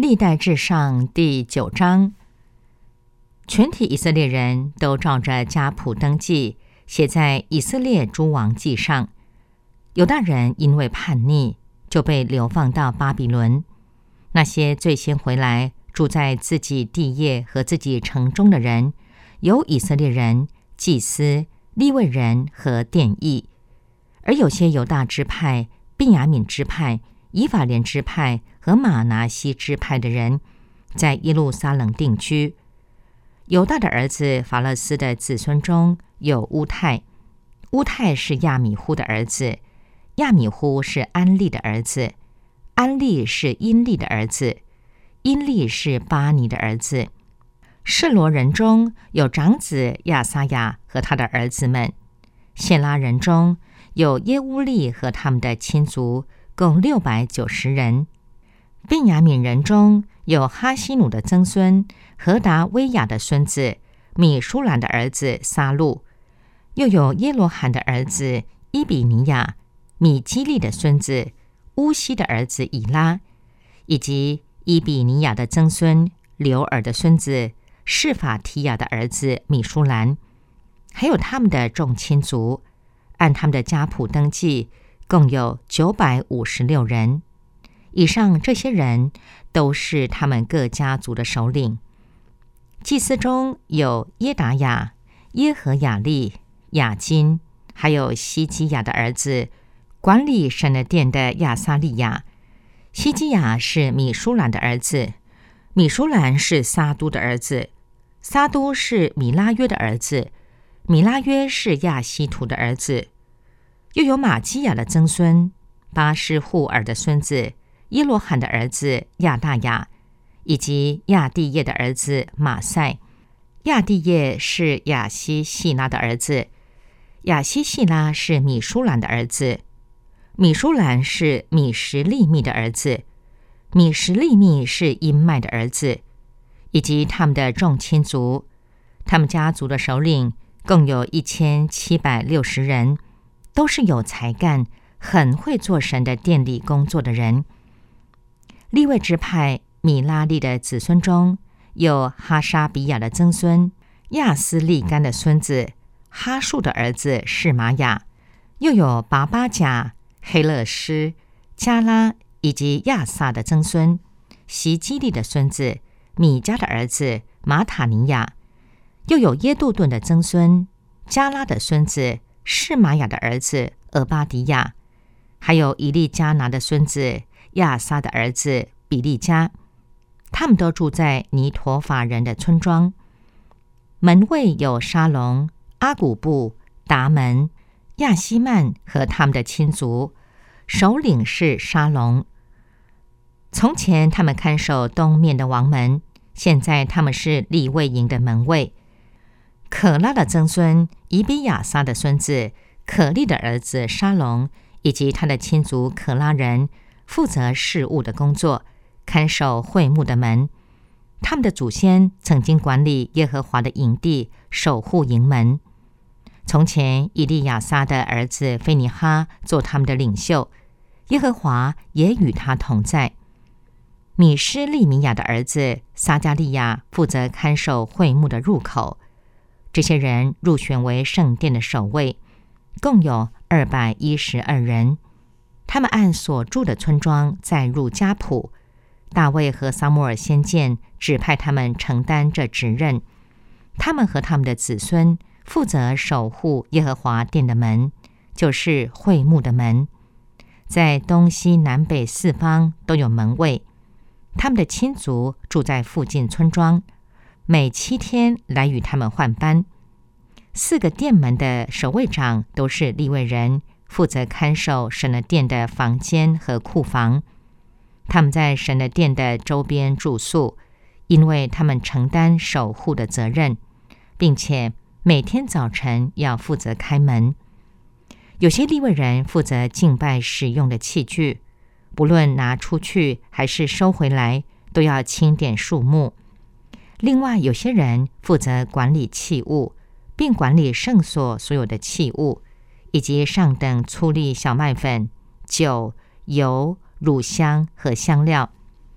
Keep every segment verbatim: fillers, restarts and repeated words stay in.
历代志上第九章，全体以色列人都照着家谱登记，写在以色列诸王记上。犹大人因为叛逆，就被流放到巴比伦。那些最先回来住在自己地业和自己城中的人，有以色列人、祭司、利未人和殿役。而有些犹大支派、便雅悯支派、以法莲支派和玛拿西支派的人，在耶路撒冷定居。犹大的儿子法勒斯的子孙中有乌泰，乌泰是亚米忽的儿子，亚米忽是安利的儿子，安利是因利的儿子，因利是巴尼的儿子。示罗人中有长子亚撒亚和他的儿子们，谢拉人中有耶乌利和他们的亲族，共六百九十人。便雅悯人中有哈西努的曾孙何达威亚的孙子米舒兰的儿子撒路，又有耶罗罕的儿子伊比尼亚、米基利的孙子乌西的儿子以拉，以及伊比尼亚的曾孙刘尔的孙子示法提亚的儿子米舒兰，还有他们的众亲族，按他们的家谱登记，共有九百五十六人。以上这些人都是他们各家族的首领。祭司中有耶达雅、耶和雅利、雅金，还有希基亚的儿子管理神的殿的亚撒利亚。希基亚是米舒兰的儿子，米舒兰是撒都的儿子，撒都是米拉约的儿子，米拉约是亚希图的儿子。又有玛基亚的曾孙巴施户尔的孙子耶罗罕的儿子亚大雅，以及亚地业的儿子马赛。亚地业是亚希细拉的儿子，亚希细拉是米舒兰的儿子，米舒兰是米什利密的儿子，米什利密是因麦的儿子，以及他们的众亲族。他们家族的首领共有一千七百六十人，都是有才干、很会做神的殿里工作的人。利未支派米拉利的子孙中有哈沙比亚的曾孙亚斯利干的孙子哈树的儿子示玛雅，又有拔巴甲、黑勒施、加拉以及亚萨的曾孙席基利的孙子米迦的儿子马塔尼亚，又有耶杜顿的曾孙加拉的孙子示玛雅的儿子俄巴迪亚，还有以利加拿的孙子亚撒的儿子比利加。他们都住在尼陀法人的村庄。门卫有沙龙、阿古布、达门、亚希曼和他们的亲族，首领是沙龙。从前他们看守东面的王门，现在他们是利未营的门卫。可拉的曾孙以比亚撒的孙子可利的儿子沙龙，以及他的亲族可拉人，负责事务的工作，看守会幕的门。他们的祖先曾经管理耶和华的营地，守护营门。从前以利亚撒的儿子菲尼哈做他们的领袖，耶和华也与他同在。米施利米亚的儿子撒加利亚负责看守会幕的入口。这些人入选为圣殿的守卫，共有二百一十二人。他们按所住的村庄载入家谱。大卫和撒母耳先见指派他们承担这职任。他们和他们的子孙负责守护耶和华殿的门，就是会幕的门。在东西南北四方都有门卫。他们的亲族住在附近村庄，每七天来与他们换班。四个殿门的守卫长都是利未人，负责看守神的殿的房间和库房。他们在神的殿的周边住宿，因为他们承担守护的责任，并且每天早晨要负责开门。有些利未人负责敬拜使用的器具，不论拿出去还是收回来，都要清点数目。另外有些人负责管理器物，并管理圣所所有的器物，以及上等粗粒小麦粉、酒、油、乳香和香料。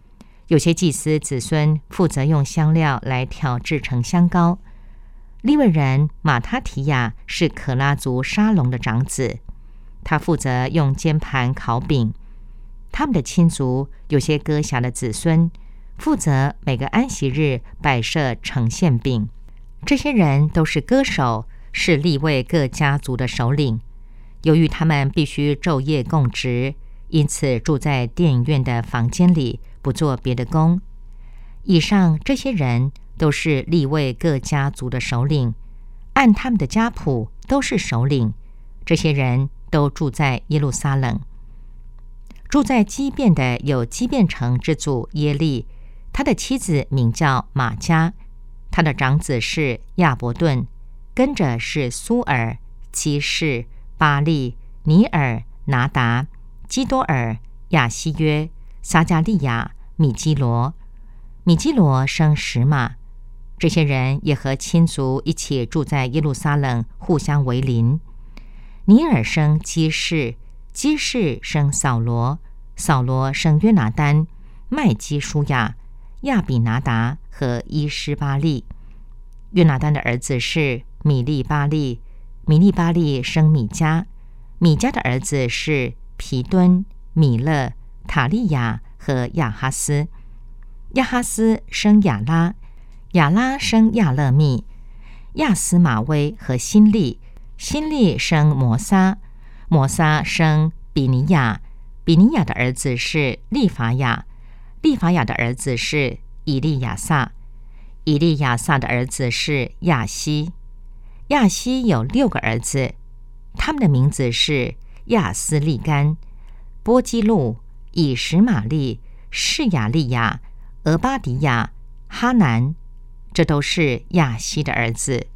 有些祭司子孙负责用香料来调制成香膏。利未人马他提亚是可拉族沙龙的长子，他负责用煎盘烤饼。他们的亲族有些歌辖的子孙负责每个安息日摆设呈现饼。这些人都是歌手，是利未各家族的首领。由于他们必须昼夜供职，因此住在电影院的房间里，不做别的工。以上这些人都是利未各家族的首领，按他们的家谱都是首领。这些人都住在耶路撒冷。住在基遍的有基遍城之祖耶利，他的妻子名叫玛迦，他的长子是亚伯顿，跟着是苏尔、基士、巴利、尼尔、拿达、基多尔、亚西约、撒加利亚、米基罗。米基罗生什马。这些人也和亲族一起住在耶路撒冷，互相为邻。尼尔生基士，基士生扫罗，扫罗生约拿单、麦基舒亚、亚比拿达和伊施巴利。约拿单的儿子是米利巴利，米利巴利生米迦，米迦的儿子是皮敦、米勒、塔利亚和亚哈斯。亚哈斯生亚拉，亚拉生亚勒密、亚斯马威和辛利，辛利生摩撒，摩撒生比尼亚，比尼亚的儿子是利法亚，利法亚的儿子是以利亚撒，以利亚撒的儿子是亚西。亚西有六个儿子，他们的名字是亚斯利干、波基路、以实玛利、士亚利亚、俄巴迪亚、哈南，这都是亚西的儿子。